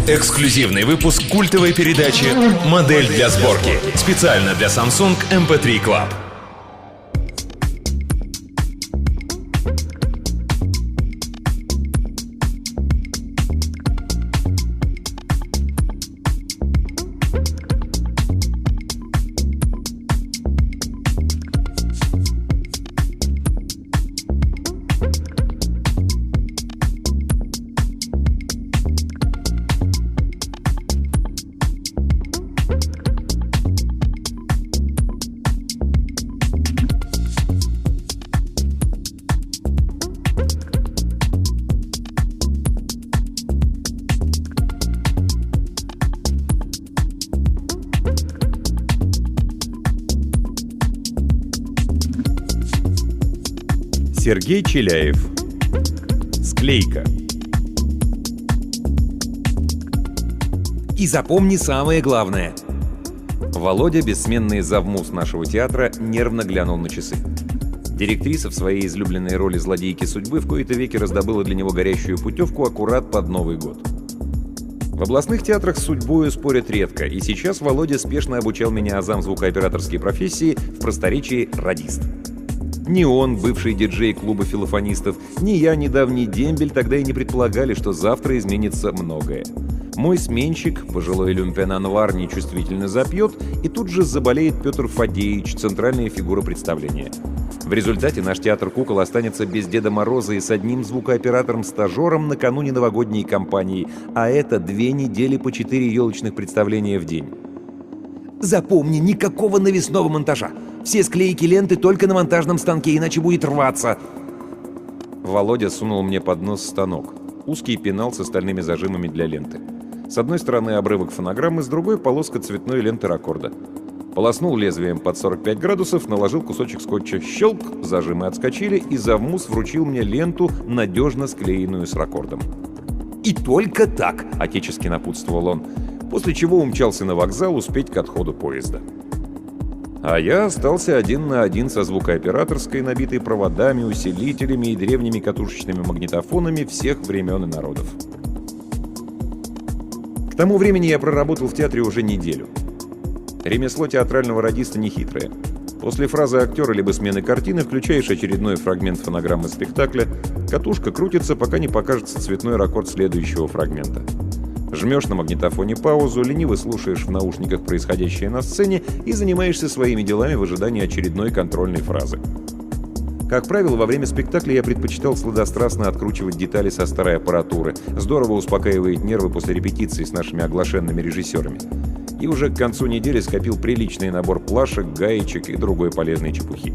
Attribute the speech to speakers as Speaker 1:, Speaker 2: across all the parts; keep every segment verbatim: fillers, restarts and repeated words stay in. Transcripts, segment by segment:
Speaker 1: Эксклюзивный выпуск культовой передачи «Модель для сборки». Специально для Samsung эм пи три Club.
Speaker 2: Сергей Челяев. Склейка.
Speaker 3: И запомни самое главное.
Speaker 2: Володя, бессменный завмус нашего театра, нервно глянул на часы. Директриса в своей излюбленной роли злодейки судьбы в кои-то веки раздобыла для него горящую путевку аккурат под Новый год. В областных театрах с судьбою спорят редко, и сейчас Володя спешно обучал меня азам звукооператорской профессии, в просторечии радист. Ни он, бывший диджей клуба филофонистов, ни я, недавний дембель, тогда и не предполагали, что завтра изменится многое. Мой сменщик, пожилой люмпен-анвар, нечувствительно запьет, и тут же заболеет Петр Фадеевич, центральная фигура представления. В результате наш театр кукол останется без Деда Мороза и с одним звукооператором-стажером накануне новогодней кампании, а это две недели по четыре елочных представления в день.
Speaker 3: Запомни, никакого навесного монтажа. Все склейки ленты только на монтажном станке, иначе будет рваться.
Speaker 2: Володя сунул мне под нос станок. Узкий пенал с остальными зажимами для ленты. С одной стороны обрывок фонограммы, с другой полоска цветной ленты ракорда. Полоснул лезвием под сорок пять градусов, наложил кусочек скотча. Щелк, зажимы отскочили, и завмус вручил мне ленту, надежно склеенную с ракордом.
Speaker 3: «И только так!»
Speaker 2: — отечески напутствовал он, после чего умчался на вокзал успеть к отходу поезда. А я остался один на один со звукооператорской, набитой проводами, усилителями и древними катушечными магнитофонами всех времен и народов. К тому времени я проработал в театре уже неделю. Ремесло театрального радиста нехитрое. После фразы актера либо смены картины включаешь очередной фрагмент фонограммы спектакля, катушка крутится, пока не покажется цветной ракорд следующего фрагмента. Жмешь на магнитофоне паузу, лениво слушаешь в наушниках происходящее на сцене и занимаешься своими делами в ожидании очередной контрольной фразы. Как правило, во время спектакля я предпочитал сладострастно откручивать детали со старой аппаратуры. Здорово успокаивает нервы после репетиции с нашими оглашенными режиссерами. И уже к концу недели скопил приличный набор плашек, гаечек и другой полезной чепухи.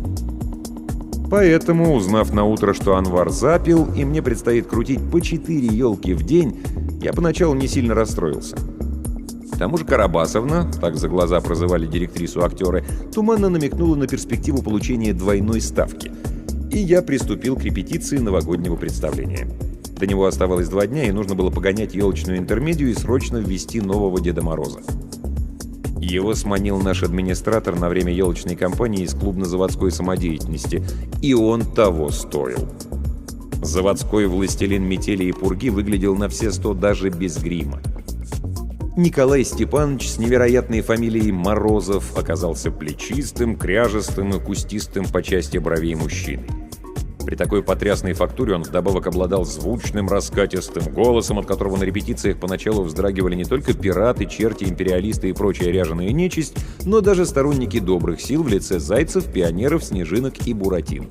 Speaker 2: Поэтому, узнав на утро, что Анвар запил, и мне предстоит крутить по четыре елки в день, я поначалу не сильно расстроился. К тому же Карабасовна, так за глаза прозывали директрису актеры, туманно намекнула на перспективу получения двойной ставки. И я приступил к репетиции новогоднего представления. До него оставалось два дня, и нужно было погонять елочную интермедию и срочно ввести нового Деда Мороза. Его сманил наш администратор на время елочной кампании из клубно-заводской самодеятельности, и он того стоил. Заводской властелин метели и пурги выглядел на все сто даже без грима. Николай Степанович с невероятной фамилией Морозов оказался плечистым, кряжестым и кустистым по части бровей мужчиной. При такой потрясной фактуре он вдобавок обладал звучным, раскатистым голосом, от которого на репетициях поначалу вздрагивали не только пираты, черти, империалисты и прочая ряженая нечисть, но даже сторонники добрых сил в лице зайцев, пионеров, снежинок и буратин.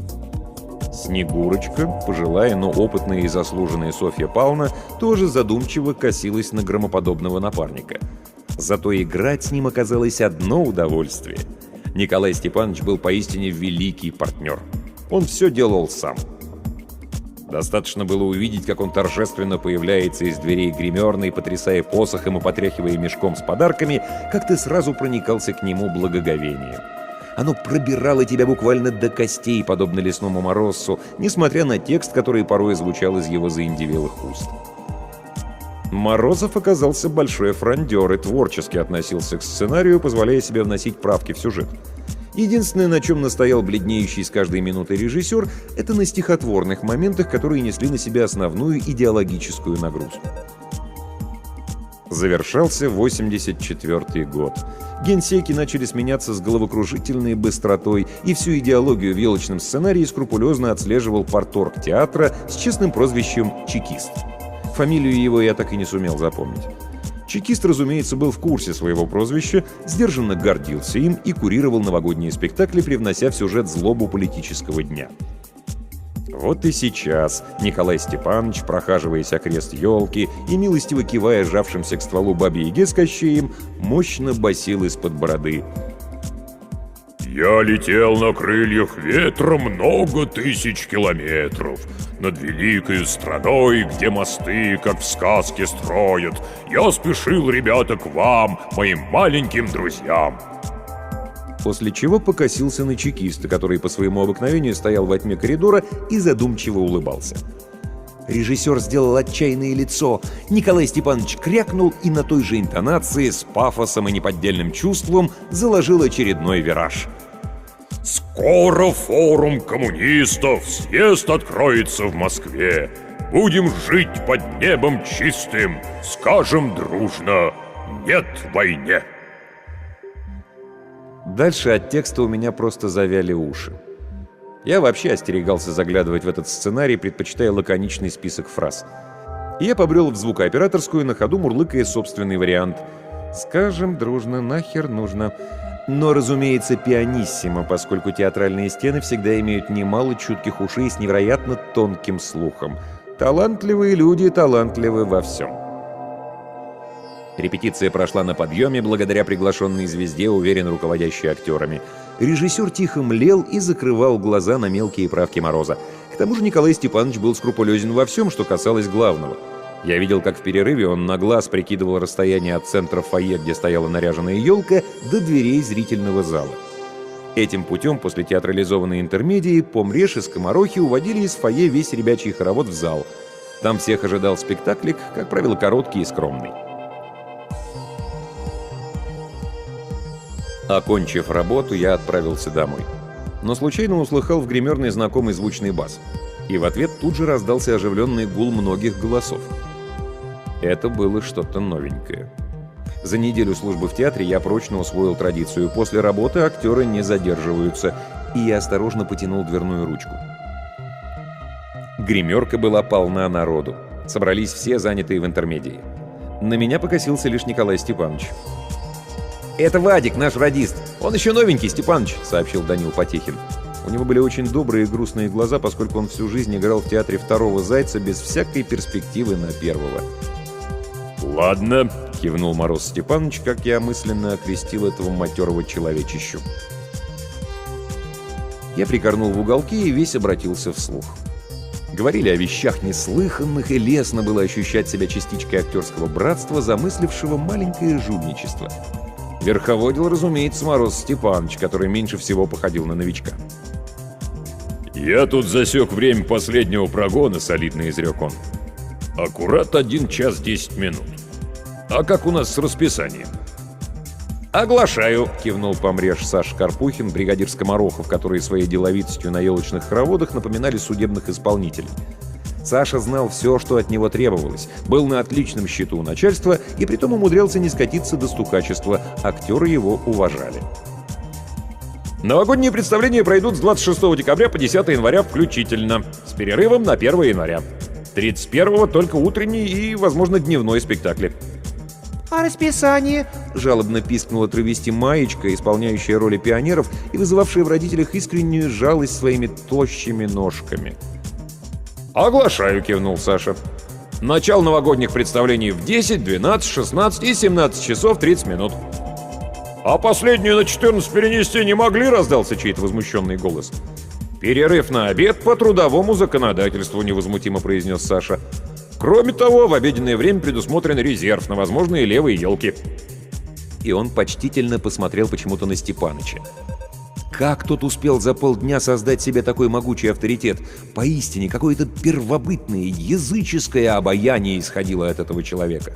Speaker 2: Снегурочка, пожилая, но опытная и заслуженная Софья Павловна, тоже задумчиво косилась на громоподобного напарника. Зато играть с ним оказалось одно удовольствие. Николай Степанович был поистине великий партнер. Он все делал сам. Достаточно было увидеть, как он торжественно появляется из дверей гримерной, потрясая посохом и потряхивая мешком с подарками, как ты сразу проникался к нему благоговением. Оно пробирало тебя буквально до костей, подобно лесному морозцу, несмотря на текст, который порой звучал из его заиндевелых уст. Морозов оказался большой фрондер и творчески относился к сценарию, позволяя себе вносить правки в сюжет. Единственное, на чем настоял бледнеющий с каждой минутой режиссер, это на стихотворных моментах, которые несли на себя основную идеологическую нагрузку. Завершался восемьдесят четвёртый год. Генсеки начали сменяться с головокружительной быстротой, и всю идеологию в елочном сценарии скрупулезно отслеживал парторг театра с честным прозвищем «Чекист». Фамилию его я так и не сумел запомнить. Чекист, разумеется, был в курсе своего прозвища, сдержанно гордился им и курировал новогодние спектакли, привнося в сюжет злобу политического дня. Вот и сейчас Николай Степанович, прохаживаясь окрест елки и милостиво кивая сжавшимся к стволу бабе-яге с Кощеем, мощно басил из-под бороды:
Speaker 4: «Я летел на крыльях ветра много тысяч километров. Над великой страной, где мосты, как в сказке, строят, я спешил, ребята, к вам, моим маленьким друзьям».
Speaker 2: После чего покосился на чекиста, который по своему обыкновению стоял во тьме коридора и задумчиво улыбался. Режиссер сделал отчаянное лицо. Николай Степанович крякнул и на той же интонации, с пафосом и неподдельным чувством, заложил очередной вираж.
Speaker 4: «Скоро форум коммунистов, съезд откроется в Москве. Будем жить под небом чистым, скажем дружно: нет войне».
Speaker 2: Дальше от текста у меня просто завяли уши. Я вообще остерегался заглядывать в этот сценарий, предпочитая лаконичный список фраз. И я побрел в звукооператорскую, на ходу мурлыкая собственный вариант. «Скажем дружно, нахер нужно». Но, разумеется, пианиссимо, поскольку театральные стены всегда имеют немало чутких ушей с невероятно тонким слухом. Талантливые люди талантливы во всем. Репетиция прошла на подъеме, благодаря приглашенной звезде, уверенно руководящей актерами. Режиссер тихо млел и закрывал глаза на мелкие правки Мороза. К тому же Николай Степанович был скрупулезен во всем, что касалось главного. Я видел, как в перерыве он на глаз прикидывал расстояние от центра фойе, где стояла наряженная елка, до дверей зрительного зала. Этим путем, после театрализованной интермедии, Помреш и Скоморохи уводили из фойе весь ребячий хоровод в зал. Там всех ожидал спектаклик, как правило, короткий и скромный. Окончив работу, я отправился домой. Но случайно услыхал в гримерной знакомый звучный бас. И в ответ тут же раздался оживленный гул многих голосов. Это было что-то новенькое. За неделю службы в театре я прочно усвоил традицию. После работы актеры не задерживаются. И я осторожно потянул дверную ручку. Гримерка была полна народу. Собрались все, занятые в интермедии. На меня покосился лишь Николай Степанович. «Это Вадик, наш радист. Он еще новенький, Степаныч», — сообщил Данил Потехин. У него были очень добрые и грустные глаза, поскольку он всю жизнь играл в театре второго зайца без всякой перспективы на первого.
Speaker 4: «Ладно»,
Speaker 2: — кивнул Мороз Степаныч, как я мысленно окрестил этого матерого человечищу. Я прикорнул в уголке и весь обратился вслух. Говорили о вещах неслыханных, и лестно было ощущать себя частичкой актерского братства, замыслившего маленькое жульничество. Верховодил, разумеется, Мороз Степаныч, который меньше всего походил на новичка.
Speaker 4: «Я тут засек время последнего прогона», — солидно изрек он. «Аккурат один час десять минут. А как у нас с расписанием?»
Speaker 2: «Оглашаю», — кивнул Помреш Саша Карпухин, бригадир Скоморохов, которые своей деловитостью на елочных хороводах напоминали судебных исполнителей. Саша знал все, что от него требовалось, был на отличном счету у начальства и притом умудрялся не скатиться до стукачества. Актеры его уважали. Новогодние представления пройдут с двадцать шестого декабря по десятое января включительно, с перерывом на первое января. тридцать первого только утренний и, возможно, дневной спектакли.
Speaker 3: «А расписание?»
Speaker 2: — жалобно пискнула травести Маечка, исполняющая роли пионеров и вызывавшая в родителях искреннюю жалость своими тощими ножками. «Оглашаю», — кивнул Саша. «Начало новогодних представлений в десять, двенадцать, шестнадцать и семнадцать часов тридцать минут».
Speaker 4: «А последнюю на четырнадцать перенести не могли?» —
Speaker 2: раздался чей-то возмущенный голос. «Перерыв на обед по трудовому законодательству», — невозмутимо произнес Саша. «Кроме того, в обеденное время предусмотрен резерв на возможные левые елки». И он почтительно посмотрел почему-то на Степаныча. Как тот успел за полдня создать себе такой могучий авторитет? Поистине, какое-то первобытное, языческое обаяние исходило от этого человека.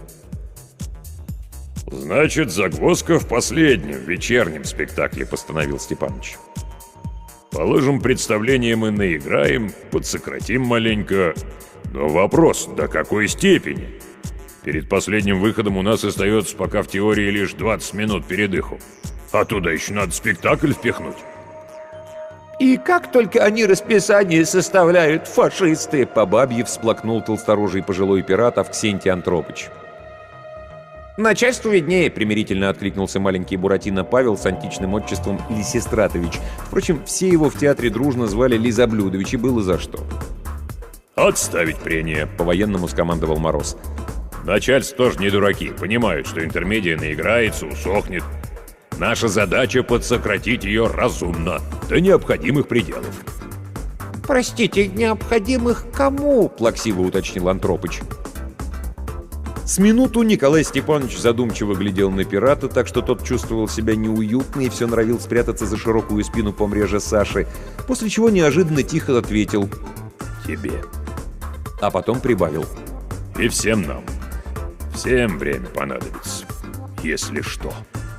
Speaker 4: «Значит, загвоздка в последнем, вечернем спектакле», — постановил Степаныч. «Положим, представление мы наиграем, подсократим маленько. Но вопрос, до какой степени? Перед последним выходом у нас остается пока в теории лишь двадцать минут передыху. А туда еще надо спектакль впихнуть.
Speaker 3: И как только они расписание составляют, фашисты!» По бабье всплакнул толсторожий пожилой пират Авксентий Антропыч. «Начальству виднее», — примирительно откликнулся маленький Буратино Павел с античным отчеством Лисистратович. Впрочем, все его в театре дружно звали Лизоблюдович, и было за что.
Speaker 4: «Отставить прения», —
Speaker 3: по-военному скомандовал Мороз.
Speaker 4: «Начальство тоже не дураки, понимают, что интермедия наиграется, усохнет. Наша задача — подсократить ее разумно, до необходимых пределов».
Speaker 3: «Простите, необходимых кому?» — плаксиво уточнил Антропыч. С минуту Николай Степанович задумчиво глядел на пирата, так что тот чувствовал себя неуютно и все норовил спрятаться за широкую спину помрежа Саши, после чего неожиданно тихо ответил
Speaker 4: «Тебе».
Speaker 3: А потом прибавил:
Speaker 4: «И всем нам. Всем время понадобится, если что».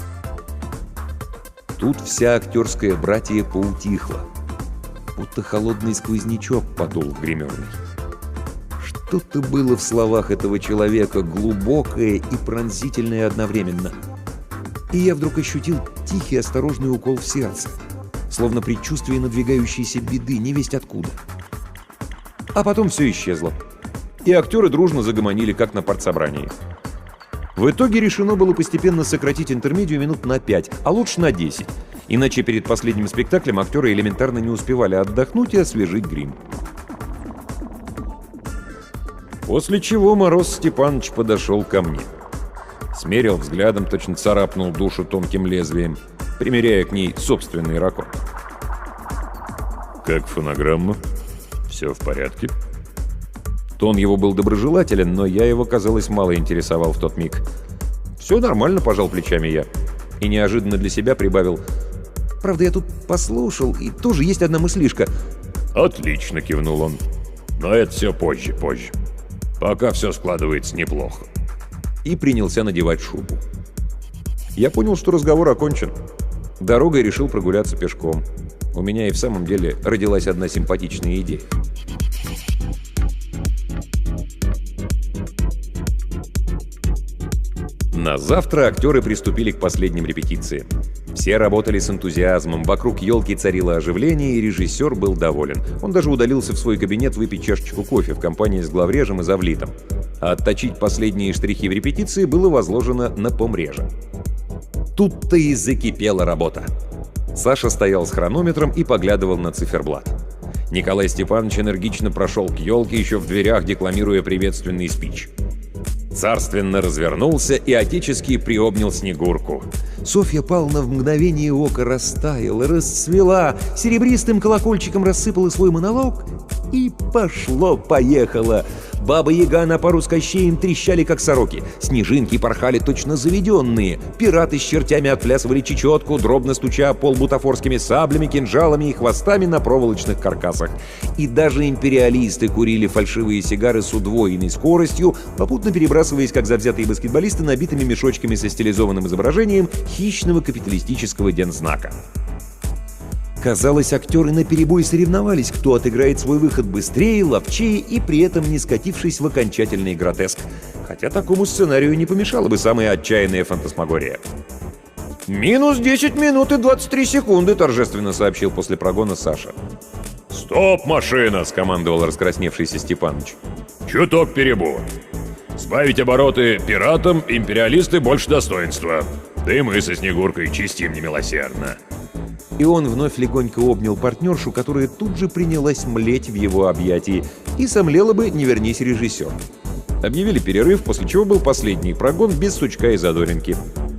Speaker 3: Тут вся актерская братья поутихла, будто холодный сквознячок подул в гримерной. Что-то было в словах этого человека глубокое и пронзительное одновременно. И я вдруг ощутил тихий осторожный укол в сердце, словно предчувствие надвигающейся беды, невесть откуда. А потом все исчезло, и актеры дружно загомонили, как на партсобрании. В итоге решено было постепенно сократить интермедию минут на пять, а лучше на десять, иначе перед последним спектаклем актеры элементарно не успевали отдохнуть и освежить грим. После чего Мороз Степанович подошел ко мне. Смерил взглядом, точно царапнул душу тонким лезвием, примеряя к ней собственный ракон.
Speaker 4: «Как фонограмма? Все в порядке?»
Speaker 3: Тон его был доброжелателен, но я его, казалось, мало интересовал в тот миг. «Все нормально», — пожал плечами я. И неожиданно для себя прибавил: «Правда, я тут послушал, и тоже есть одна мыслишка».
Speaker 4: «Отлично», — кивнул он. «Но это все позже, позже. Пока все складывается неплохо».
Speaker 3: И принялся надевать шубу. Я понял, что разговор окончен. Дорогой решил прогуляться пешком. У меня и в самом деле родилась одна симпатичная идея. На завтра актеры приступили к последним репетициям. Все работали с энтузиазмом, вокруг елки царило оживление, и режиссер был доволен. Он даже удалился в свой кабинет выпить чашечку кофе в компании с главрежем и завлитом. А отточить последние штрихи в репетиции было возложено на помрежа. Тут-то и закипела работа. Саша стоял с хронометром и поглядывал на циферблат. Николай Степанович энергично прошел к елке, еще в дверях декламируя приветственный спич. Царственно развернулся и отечески приобнял Снегурку. Софья Павловна в мгновение ока растаяла, расцвела, серебристым колокольчиком рассыпала свой монолог, и пошло-поехало. Баба-яга на пару с Кощеем трещали, как сороки. Снежинки порхали точно заведенные. Пираты с чертями отплясывали чечетку, дробно стуча пол бутафорскими саблями, кинжалами и хвостами на проволочных каркасах. И даже империалисты курили фальшивые сигары с удвоенной скоростью, попутно перебрасываясь, как завзятые баскетболисты, набитыми мешочками со стилизованным изображением хищного капиталистического дензнака. Казалось, актеры наперебой соревновались, кто отыграет свой выход быстрее, ловчее и при этом не скатившись в окончательный гротеск. Хотя такому сценарию не помешала бы самая отчаянная фантасмагория. «Минус десять минут и двадцать три секунды», — торжественно сообщил после прогона Саша.
Speaker 4: «Стоп, машина!» —
Speaker 3: скомандовал раскрасневшийся Степаныч.
Speaker 4: «Чуток перебор. Сбавить обороты пиратам, империалисты больше достоинства. Да и мы со Снегуркой чистим немилосердно».
Speaker 3: И он вновь легонько обнял партнершу, которая тут же принялась млеть в его объятии. И сомлела бы, не вернись режиссер. Объявили перерыв, после чего был последний прогон без сучка и задоринки.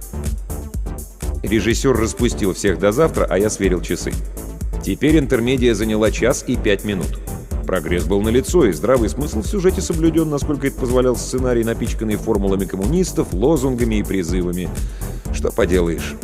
Speaker 3: Режиссер распустил всех до завтра, а я сверил часы. Теперь интермедия заняла час и пять минут. Прогресс был налицо, и здравый смысл в сюжете соблюден, насколько это позволял сценарий, напичканный формулами коммунистов, лозунгами и призывами. Что поделаешь.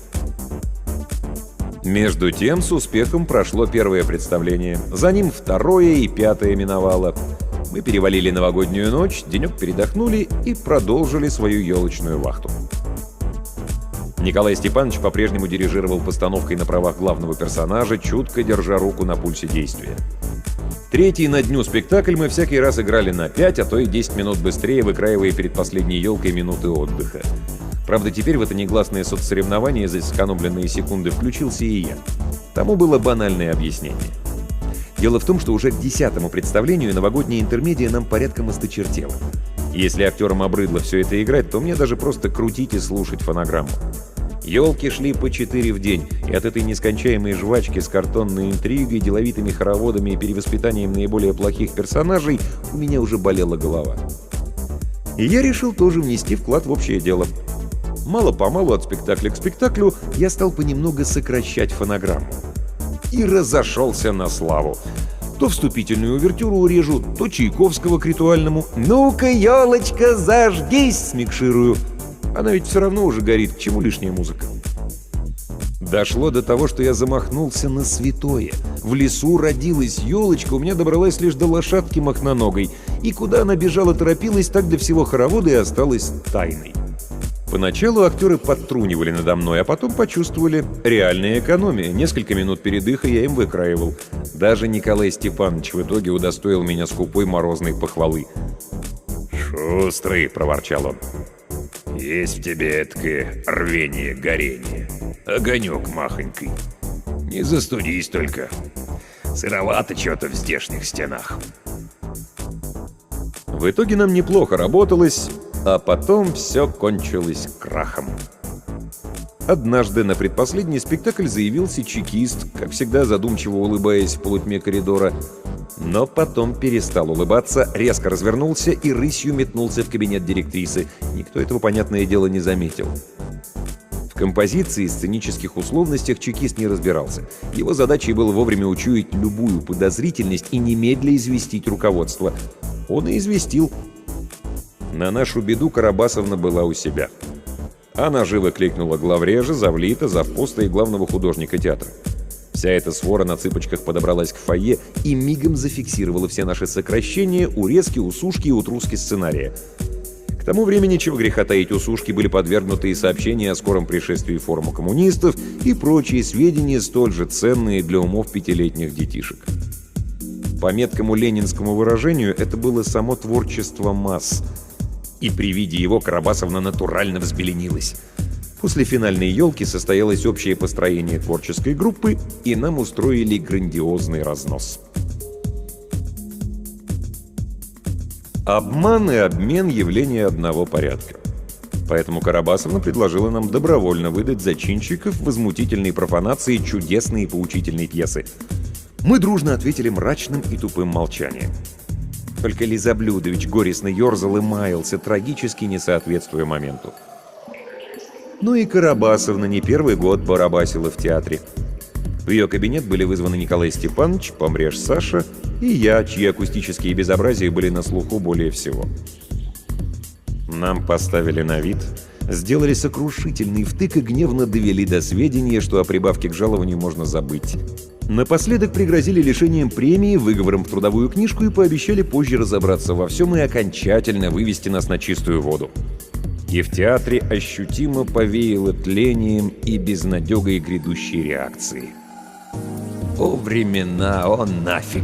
Speaker 3: Между тем, с успехом прошло первое представление. За ним второе и пятое миновало. Мы перевалили новогоднюю ночь, денек передохнули и продолжили свою елочную вахту. Николай Степанович по-прежнему дирижировал постановкой на правах главного персонажа, чутко держа руку на пульсе действия.
Speaker 2: Третий на дню спектакль мы всякий раз играли на пять, а то и десять минут быстрее, выкраивая перед последней елкой минуты отдыха. Правда, теперь в это негласное соцсоревнование за сэкономленные секунды включился и я. Тому было банальное объяснение. Дело в том, что уже к десятому представлению новогодняя интермедия нам порядком осточертела. Если актерам обрыдло все это играть, то мне даже просто крутить и слушать фонограмму. Елки шли по четыре в день, и от этой нескончаемой жвачки с картонной интригой, деловитыми хороводами и перевоспитанием наиболее плохих персонажей у меня уже болела голова. И я решил тоже внести вклад в общее дело. Мало-помалу от спектакля к спектаклю я стал понемногу сокращать фонограмму. И разошелся на славу. То вступительную увертюру урежу, то Чайковского к ритуальному «Ну-ка, елочка, зажгись!» смикширую. Она ведь все равно уже горит, к чему лишняя музыка? Дошло до того, что я замахнулся на святое. В лесу родилась елочка, у меня добралась лишь до лошадки мохноногой. И куда она бежала, торопилась, так до всего хоровода и осталась тайной. Поначалу актеры подтрунивали надо мной, а потом почувствовали реальная экономия. Несколько минут передыха я им выкраивал. Даже Николай Степанович в итоге удостоил меня скупой морозной похвалы.
Speaker 3: «Шустрый!» — проворчал он. «Есть в тебе эткое рвение, горение. Огонек махонький. Не застудись только. Сыровато что-то в здешних стенах».
Speaker 2: В итоге нам неплохо работалось, а потом все кончилось крахом. Однажды на предпоследний спектакль заявился чекист, как всегда задумчиво улыбаясь в полутьме коридора, но потом перестал улыбаться, резко развернулся и рысью метнулся в кабинет директрисы. Никто этого, понятное дело, не заметил. В композиции и сценических условностях чекист не разбирался. Его задачей было вовремя учуять любую подозрительность и немедля известить руководство. Он и известил. На нашу беду Карабасовна была у себя. Она живо кликнула главрежа, завлита, завпоста и главного художника театра. Вся эта свора на цыпочках подобралась к фойе и мигом зафиксировала все наши сокращения, урезки, усушки и утруски сценария. К тому времени, чего греха таить, усушки были подвергнуты и сообщения о скором пришествии форума коммунистов и прочие сведения, столь же ценные для умов пятилетних детишек. По меткому ленинскому выражению, это было само творчество масс. И при виде его Карабасовна натурально взбеленилась. После финальной елки состоялось общее построение творческой группы, и нам устроили грандиозный разнос. Обман и обмен — явления одного порядка. Поэтому Карабасовна предложила нам добровольно выдать зачинщиков возмутительной профанации чудесной и поучительной пьесы. Мы дружно ответили мрачным и тупым молчанием. Только Лизоблюдович горестно ерзал и маялся, трагически не соответствуя моменту. Ну и Карабасовна не первый год барабасила в театре. В ее кабинет были вызваны Николай Степанович, Помреж Саша и я, чьи акустические безобразия были на слуху более всего. Нам поставили на вид, сделали сокрушительный втык и гневно довели до сведения, что о прибавке к жалованию можно забыть. Напоследок пригрозили лишением премии, выговором в трудовую книжку и пообещали позже разобраться во всем и окончательно вывести нас на чистую воду. И в театре ощутимо повеяло тлением и безнадегой грядущей реакции. О, времена, о, нафиг!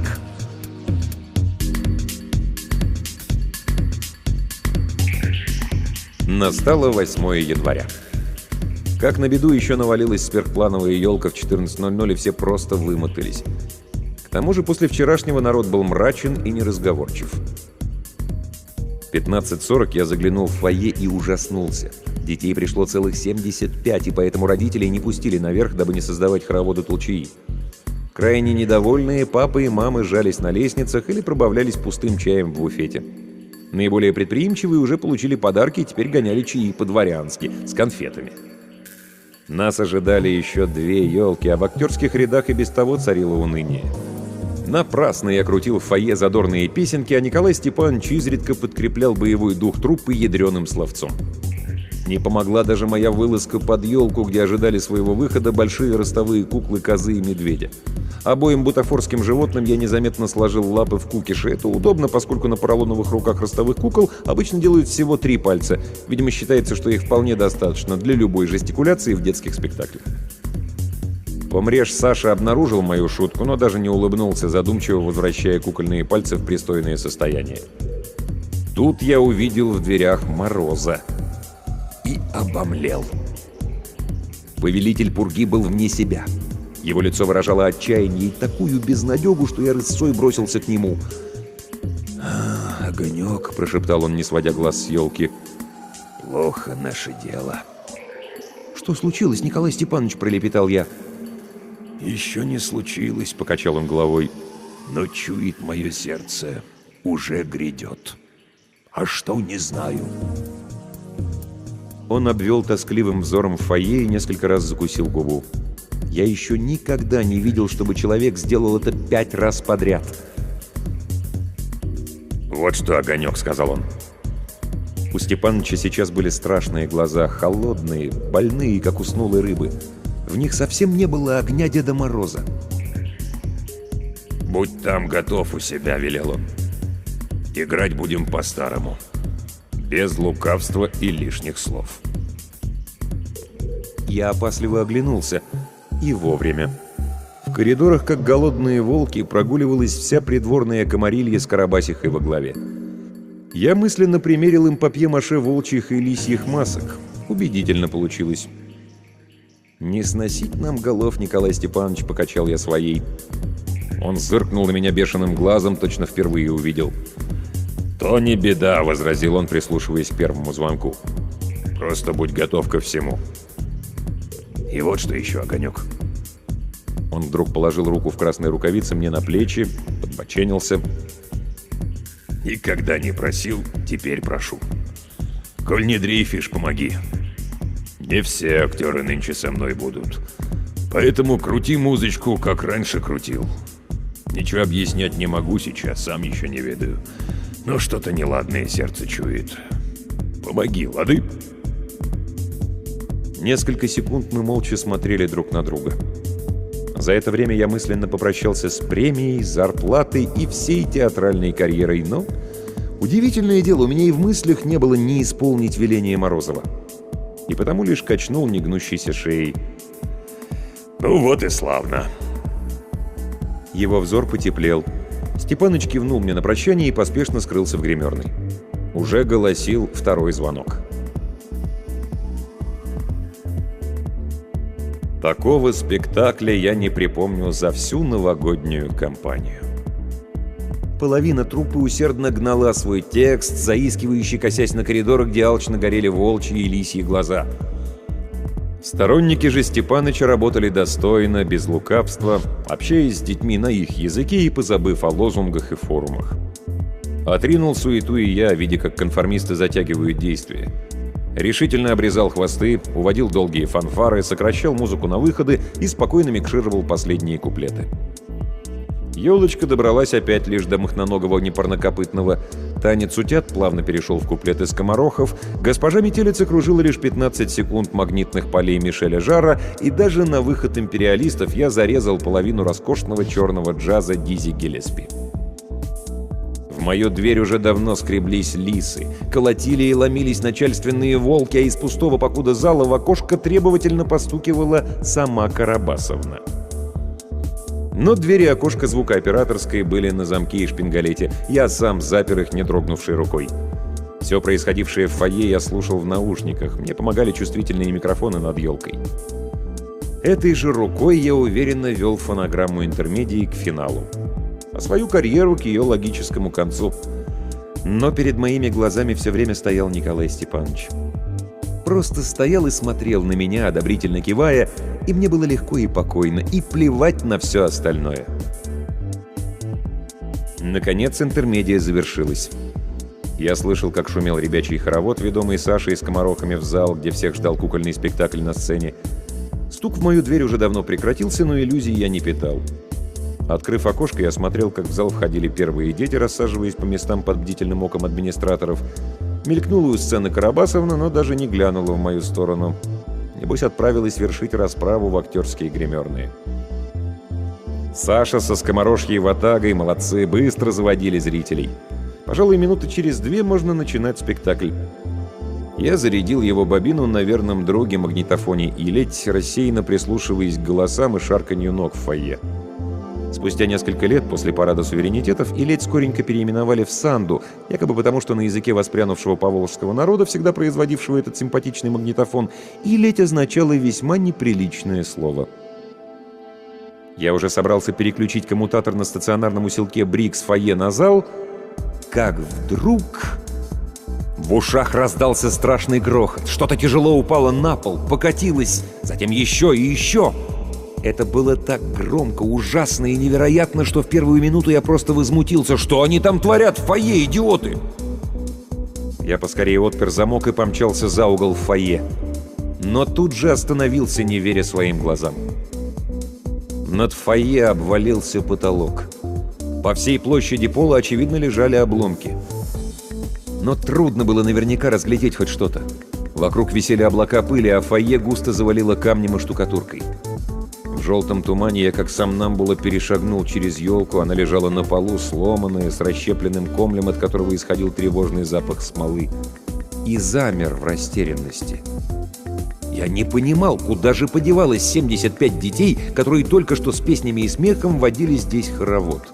Speaker 2: Настало восьмое января. Как на беду, еще навалилась сверхплановая елка в четырнадцать ноль ноль, и все просто вымотались. К тому же после вчерашнего народ был мрачен и неразговорчив. В пятнадцать сорок я заглянул в фойе и ужаснулся. Детей пришло целых семьдесят пять, и поэтому родителей не пустили наверх, дабы не создавать хороводы толчаи. Крайне недовольные папы и мамы жались на лестницах или пробавлялись пустым чаем в буфете. Наиболее предприимчивые уже получили подарки и теперь гоняли чаи по-дворянски, с конфетами. Нас ожидали еще две елки, а в актерских рядах и без того царило уныние. Напрасно я крутил в фойе задорные песенки, а Николай Степанович изредка подкреплял боевой дух труппы ядреным словцом. Не помогла даже моя вылазка под елку, где ожидали своего выхода большие ростовые куклы козы и медведя. Обоим бутафорским животным я незаметно сложил лапы в кукиши. Это удобно, поскольку на поролоновых руках ростовых кукол обычно делают всего три пальца. Видимо, считается, что их вполне достаточно для любой жестикуляции в детских спектаклях. Помреж Саша обнаружил мою шутку, но даже не улыбнулся, задумчиво возвращая кукольные пальцы в пристойное состояние. Тут я увидел в дверях Мороза и обомлел. Повелитель Пурги был вне себя. Его лицо выражало отчаяние и такую безнадегу, что я рысцой бросился к нему. «А, огонек», — прошептал он, не сводя глаз с елки. «Плохо наше дело». «Что случилось, Николай Степанович?» — пролепетал я. «Еще не случилось», — покачал он головой. «Но чует мое сердце, уже грядет. А что, не знаю». Он обвел тоскливым взором фойе и несколько раз закусил губу. Я еще никогда не видел, чтобы человек сделал это пять раз подряд. «Вот что, огонек», — сказал он. У Степаныча сейчас были страшные глаза, холодные, больные, как у снулой рыбы. В них совсем не было огня Деда Мороза. «Будь там готов у себя», — велел он. «Играть будем по-старому, без лукавства и лишних слов». Я опасливо оглянулся. И вовремя. В коридорах, как голодные волки, прогуливалась вся придворная комарилья с Карабасихой во главе. Я мысленно примерил им папье-маше волчьих и лисьих масок. Убедительно получилось. «Не сносить нам голов, Николай Степанович», — покачал я своей. Он зыркнул на меня бешеным глазом, точно впервые увидел. «То не беда», — возразил он, прислушиваясь к первому звонку. «Просто будь готов ко всему. И вот что еще, огонек». Он вдруг положил руку в красной рукавице мне на плечи, подбоченился. «Никогда не просил, теперь прошу. Коль не дрейфишь, помоги. Не все актеры нынче со мной будут. Поэтому крути музычку, как раньше крутил. Ничего объяснять не могу сейчас, сам еще не ведаю. Но что-то неладное сердце чует. Помоги, лады?» Несколько секунд мы молча смотрели друг на друга. За это время я мысленно попрощался с премией, зарплатой и всей театральной карьерой, но, удивительное дело, у меня и в мыслях не было не исполнить веление Морозова. И потому лишь качнул негнущейся шеей. «Ну вот и славно». Его взор потеплел. Степаныч кивнул мне на прощание и поспешно скрылся в гримерной. Уже голосил второй звонок. Такого спектакля я не припомню за всю новогоднюю кампанию. Половина труппы усердно гнала свой текст, заискивающий, косясь на коридоры, где алчно горели волчьи и лисьи глаза. Сторонники же Степаныча работали достойно, без лукавства, общаясь с детьми на их языке и позабыв о лозунгах и форумах. Отринул суету и я, видя, как конформисты затягивают действия. Решительно обрезал хвосты, уводил долгие фанфары, сокращал музыку на выходы и спокойно микшировал последние куплеты. Елочка добралась опять лишь до махноногого непарнокопытного. Танец утят плавно перешел в куплеты скоморохов. Госпожа Метелица кружила лишь пятнадцать секунд магнитных полей Мишеля Жара, и даже на выход империалистов я зарезал половину роскошного черного джаза Дизи Гиллеспи. В мою дверь уже давно скреблись лисы, колотили и ломились начальственные волки, а из пустого покуда зала в окошко требовательно постукивала сама Карабасовна. Но двери и окошко звукооператорской были на замке и шпингалете. Я сам запер их, не дрогнувшей рукой. Все происходившее в фойе я слушал в наушниках. Мне помогали чувствительные микрофоны над елкой. Этой же рукой я уверенно вел фонограмму интермедии к финалу, а свою карьеру к ее логическому концу. Но перед моими глазами все время стоял Николай Степанович. Просто стоял и смотрел на меня, одобрительно кивая, и мне было легко и покойно, и плевать на все остальное. Наконец интермедия завершилась. Я слышал, как шумел ребячий хоровод, ведомый Сашей с скоморохами в зал, где всех ждал кукольный спектакль на сцене. Стук в мою дверь уже давно прекратился, но иллюзий я не питал. Открыв окошко, я смотрел, как в зал входили первые дети, рассаживаясь по местам под бдительным оком администраторов. Мелькнула у сцены Карабасовна, но даже не глянула в мою сторону. Небось, отправилась вершить расправу в актерские гримерные. Саша со скоморожьей ватагой, молодцы, быстро заводили зрителей. Пожалуй, минуты через две можно начинать спектакль. Я зарядил его бобину на верном друге магнитофоне «Илеть», рассеянно прислушиваясь к голосам и шарканью ног в фойе. Спустя несколько лет после парада суверенитетов «Илеть» скоренько переименовали в «Санду», якобы потому, что на языке воспрянувшего поволжского народа, всегда производившего этот симпатичный магнитофон, «Илеть» означало весьма неприличное слово. Я уже собрался переключить коммутатор на стационарном усилке «Брик» с фойе на зал, как вдруг... В ушах раздался страшный грохот. Что-то тяжело упало на пол, покатилось, затем еще и еще. Это было так громко, ужасно и невероятно, что в первую минуту я просто возмутился. Что они там творят в фойе, идиоты? Я поскорее отпер замок и помчался за угол в фойе. Но тут же остановился, не веря своим глазам. Над фойе обвалился потолок. По всей площади пола, очевидно, лежали обломки. Но трудно было наверняка разглядеть хоть что-то. Вокруг висели облака пыли, а фойе густо завалило камнем и штукатуркой. В желтом тумане я, как сомнамбула, перешагнул через елку. Она лежала на полу, сломанная, с расщепленным комлем, от которого исходил тревожный запах смолы. И замер в растерянности. Я не понимал, куда же подевалось семьдесят пять детей, которые только что с песнями и смехом водили здесь хоровод.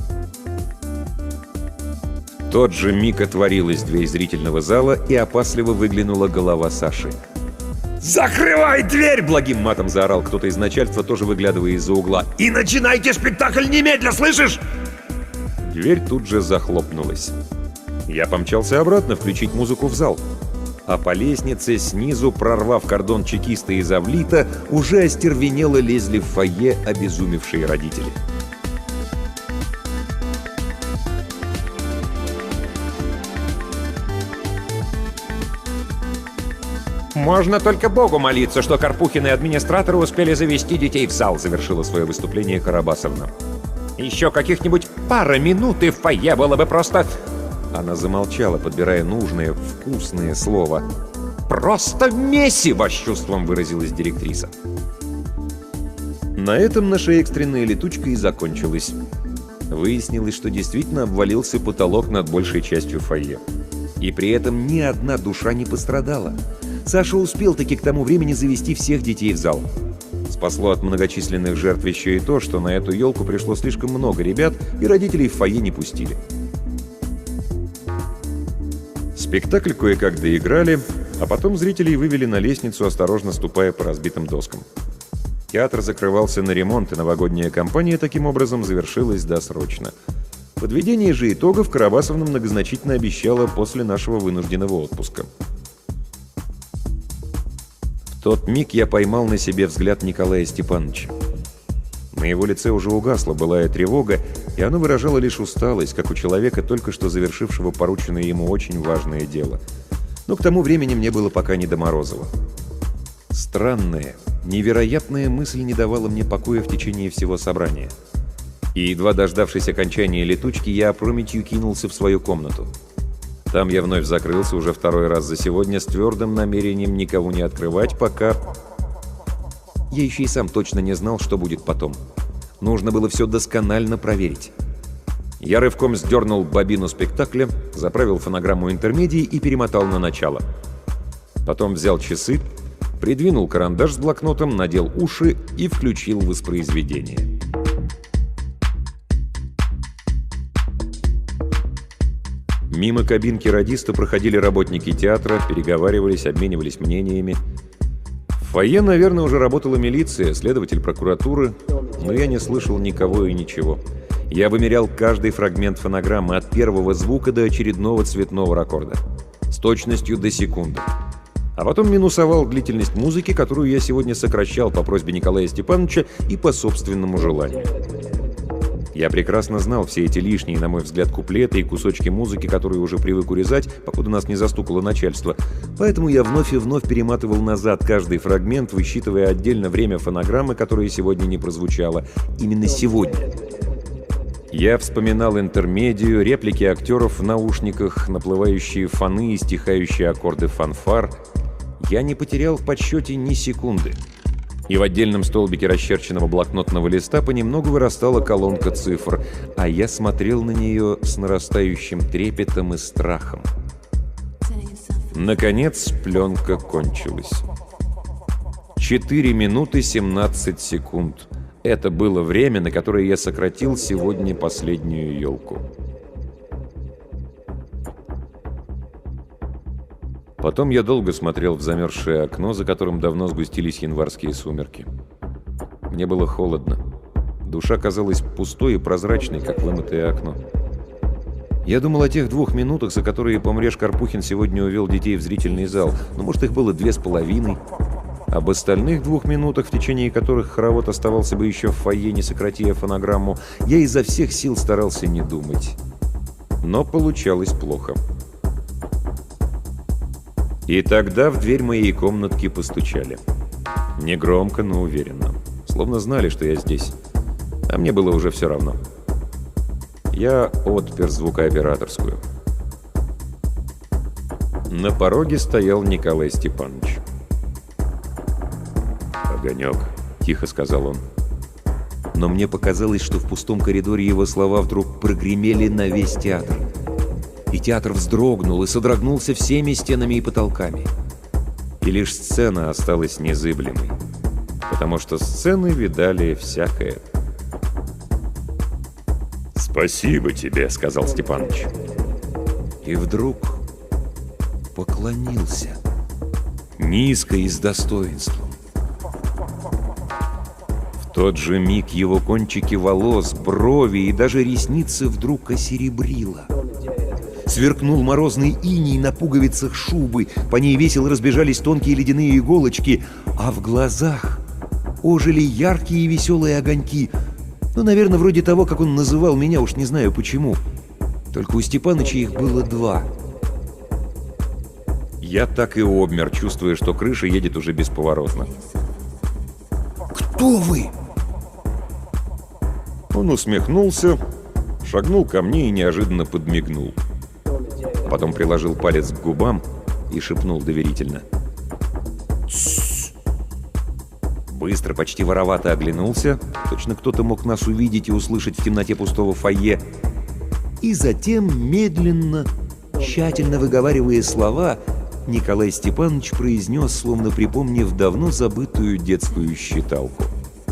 Speaker 2: В тот же миг отворилась дверь зрительного зала, и опасливо выглянула голова Саши. «Закрывай дверь!» — благим матом заорал кто-то из начальства, тоже выглядывая из-за угла. «И начинайте спектакль немедля, слышишь?» Дверь тут же захлопнулась. Я помчался обратно включить музыку в зал. А по лестнице снизу, прорвав кордон чекиста из Авлита, уже остервенело лезли в фойе обезумевшие родители. «Можно только Богу молиться, что Карпухин и администраторы успели завести детей в зал», — завершила свое выступление Карабасовна. «Еще каких-нибудь пара минут, и в фойе было бы просто...» Она замолчала, подбирая нужное, вкусное слово. «Просто месиво!» — с чувством выразилась директриса. На этом наша экстренная летучка и закончилась. Выяснилось, что действительно обвалился потолок над большей частью фойе. И при этом ни одна душа не пострадала. Саша успел таки к тому времени завести всех детей в зал. Спасло от многочисленных жертв еще и то, что на эту елку пришло слишком много ребят, и родителей в фойе не пустили. Спектакль кое-как доиграли, а потом зрителей вывели на лестницу, осторожно ступая по разбитым доскам. Театр закрывался на ремонт, и новогодняя кампания таким образом завершилась досрочно. Подведение же итогов Карабасовна многозначительно обещала после нашего вынужденного отпуска. В тот миг я поймал на себе взгляд Николая Степановича. На его лице уже угасла былая тревога, и оно выражало лишь усталость, как у человека, только что завершившего порученное ему очень важное дело. Но к тому времени мне было пока не до Морозова. Странная, невероятная мысль не давала мне покоя в течение всего собрания. И, едва дождавшись окончания летучки, я опрометью кинулся в свою комнату. Там я вновь закрылся уже второй раз за сегодня с твердым намерением никого не открывать, пока... Я еще и сам точно не знал, что будет потом. Нужно было все досконально проверить. Я рывком сдернул бобину спектакля, заправил фонограмму интермедии и перемотал на начало. Потом взял часы, придвинул карандаш с блокнотом, надел уши и включил воспроизведение. Мимо кабинки радиста проходили работники театра, переговаривались, обменивались мнениями. В фойе, наверное, уже работала милиция, следователь прокуратуры, но я не слышал никого и ничего. Я вымерял каждый фрагмент фонограммы от первого звука до очередного цветного ракорда. С точностью до секунды. А потом минусовал длительность музыки, которую я сегодня сокращал по просьбе Николая Степановича и по собственному желанию. Я прекрасно знал все эти лишние, на мой взгляд, куплеты и кусочки музыки, которые уже привык урезать, покуда нас не застукало начальство. Поэтому я вновь и вновь перематывал назад каждый фрагмент, высчитывая отдельно время фонограммы, которая сегодня не прозвучала. Именно сегодня. Я вспоминал интермедию, реплики актеров в наушниках, наплывающие фоны и стихающие аккорды фанфар. Я не потерял в подсчете ни секунды. И в отдельном столбике расчерченного блокнотного листа понемногу вырастала колонка цифр, а я смотрел на нее с нарастающим трепетом и страхом. Наконец, пленка кончилась. четыре минуты семнадцать секунд. Это было время, на которое я сократил сегодня последнюю елку. Потом я долго смотрел в замерзшее окно, за которым давно сгустились январские сумерки. Мне было холодно. Душа казалась пустой и прозрачной, как вымытое окно. Я думал о тех двух минутах, за которые Помреж Карпухин сегодня увел детей в зрительный зал. Ну, может, их было две с половиной. Об остальных двух минутах, в течение которых хоровод оставался бы еще в фойе, не сократив фонограмму, я изо всех сил старался не думать. Но получалось плохо. И тогда в дверь моей комнатки постучали. Негромко, но уверенно. Словно знали, что я здесь. А мне было уже все равно. Я отпер звукооператорскую. На пороге стоял Николай Степанович. «Огонек», — тихо сказал он. Но мне показалось, что в пустом коридоре его слова вдруг прогремели на весь театр. И театр вздрогнул и содрогнулся всеми стенами и потолками. И лишь сцена осталась незыблемой, потому что сцены видали всякое.
Speaker 4: «Спасибо тебе», — сказал Степаныч.
Speaker 2: И вдруг поклонился, низко и с достоинством. В тот же миг его кончики волос, брови и даже ресницы вдруг осеребрило. Сверкнул морозный иней на пуговицах шубы, по ней весело разбежались тонкие ледяные иголочки, а в глазах ожили яркие и веселые огоньки. Ну, наверное, вроде того, как он называл меня, уж не знаю почему. Только у Степаныча их было два. Я так и обмер, чувствуя, что крыша едет уже бесповоротно. «Кто вы?» Он усмехнулся, шагнул ко мне и неожиданно подмигнул. Потом приложил палец к губам и шепнул доверительно. «Тссс!» Быстро, почти воровато оглянулся. Точно кто-то мог нас увидеть и услышать в темноте пустого фойе. И затем, медленно, тщательно выговаривая слова, Николай Степанович произнес, словно припомнив давно забытую детскую считалку.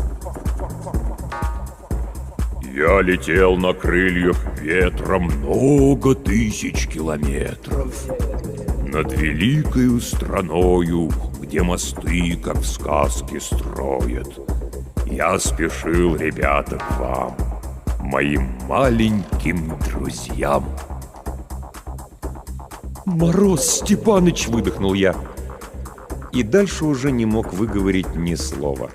Speaker 4: «Я летел на крыльях ветра много тысяч километров над великою страною, где мосты, как в сказке, строят. Я спешил, ребята, к вам, моим маленьким друзьям».
Speaker 2: «Мороз Степаныч!» — выдохнул я. И дальше уже не мог выговорить ни слова.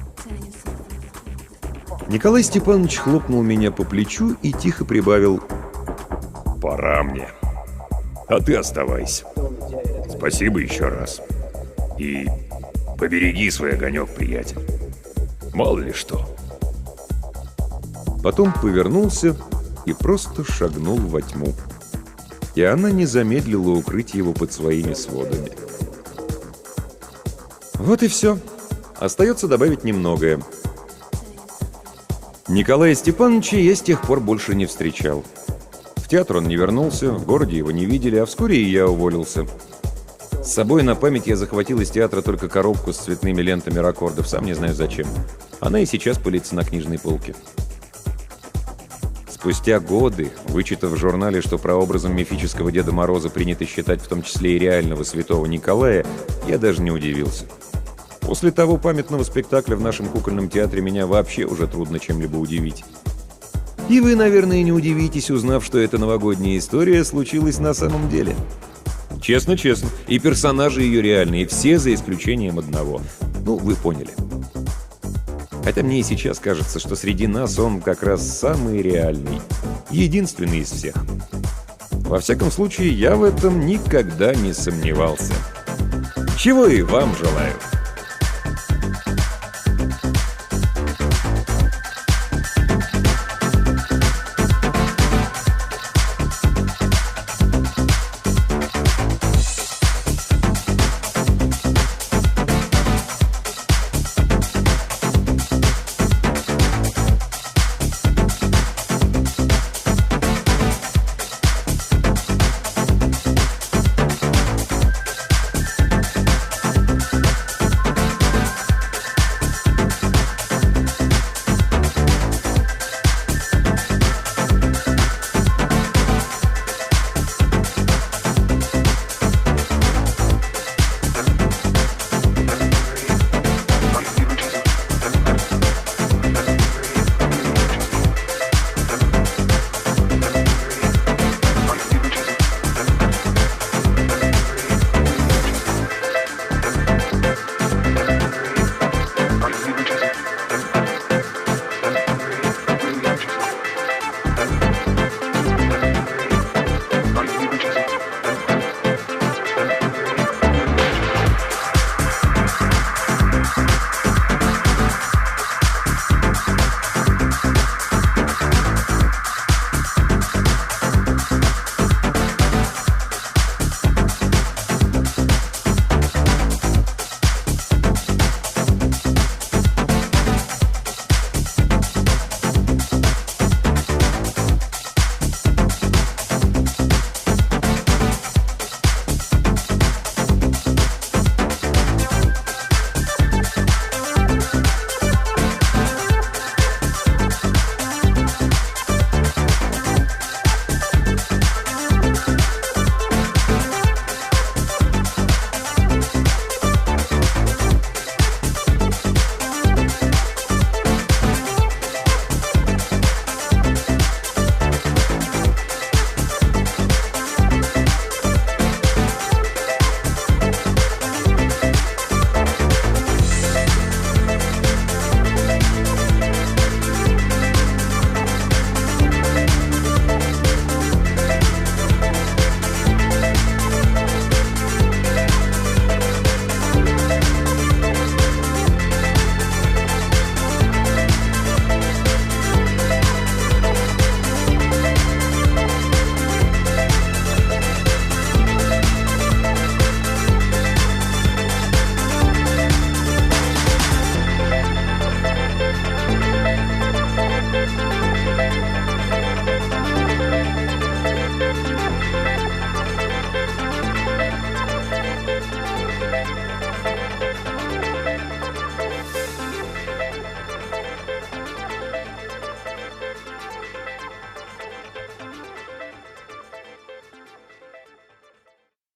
Speaker 2: Николай Степанович хлопнул меня по плечу и тихо прибавил:
Speaker 4: «Пора мне. А ты оставайся. Спасибо еще раз. И побереги свой огонек, приятель. Мало ли что».
Speaker 2: Потом повернулся и просто шагнул во тьму. И она не замедлила укрыть его под своими сводами. Вот и все. Остается добавить немногое. Николая Степановича я с тех пор больше не встречал. В театр он не вернулся, в городе его не видели, а вскоре и я уволился. С собой на память я захватил из театра только коробку с цветными лентами ракордов, сам не знаю зачем. Она и сейчас пылится на книжной полке. Спустя годы, вычитав в журнале, что прообразом мифического Деда Мороза принято считать в том числе и реального святого Николая, я даже не удивился. После того памятного спектакля в нашем кукольном театре меня вообще уже трудно чем-либо удивить. И вы, наверное, не удивитесь, узнав, что эта новогодняя история случилась на самом деле. Честно-честно. И персонажи ее реальные, все за исключением одного. Ну, вы поняли. Хотя мне и сейчас кажется, что среди нас он как раз самый реальный. Единственный из всех. Во всяком случае, я в этом никогда не сомневался. Чего и вам желаю.